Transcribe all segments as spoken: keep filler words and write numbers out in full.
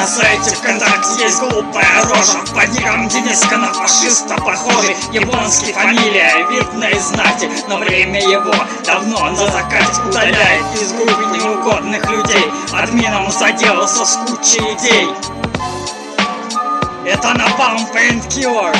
сайте ВКонтакте есть глупая рожа под ником Дениска на фашиста похожий. Японский фамилия, видно из знати, но время его давно на закате. Удаляет из группы неугодных людей, админом заделался с кучей идей. Это Napalm Painkiller.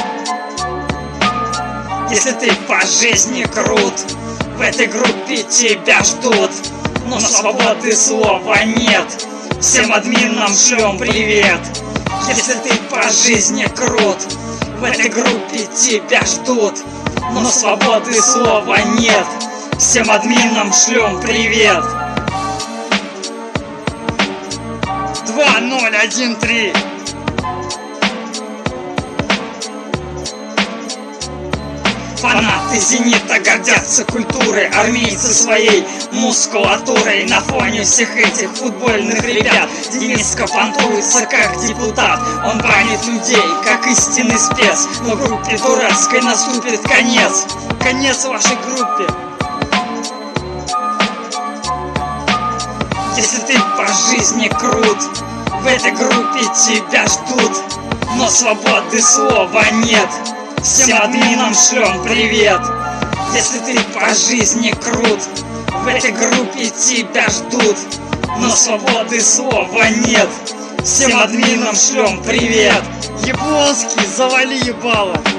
Если ты по жизни крут, в этой группе тебя ждут, но свободы слова нет. Всем админам шлем привет. Если ты по жизни крут, в этой группе тебя ждут, но свободы слова нет. Всем админам шлем привет. Два ноль один три. Фанаты «Зенита» гордятся культурой, армейцы своей мускулатурой. На фоне всех этих футбольных ребят Дениска понтуется как депутат. Он банит людей, как истинный спец, но группе дурацкой наступит конец. Конец вашей группе. Если ты по жизни крут, в этой группе тебя ждут, но свободы слова нет. Всем админам шлем привет. Если ты по жизни крут, в этой группе тебя ждут, но свободы слова нет. Всем админам шлем привет. Японский, завали ебало.